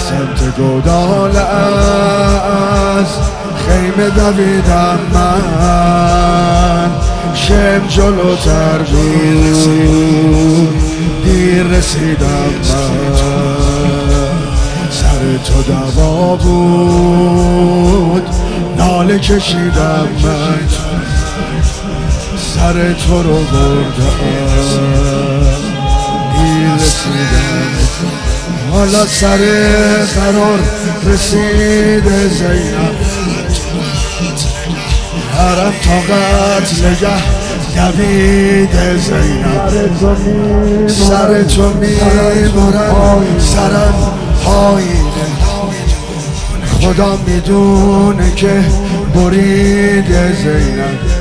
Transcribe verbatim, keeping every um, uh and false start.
سمت گودال از خیمه دویدم من، شم جلوتر بود دیر رسیدم من، سر تو دوا بود ناله کشیدم من، سر تو رو بردم دیر رسیدم. حالا سر قرار رسیده زینب، حرم تا قتل نگه دویده زینب، سر تو میبرم سرم پایینه، خدا میدونه که بریده زینب.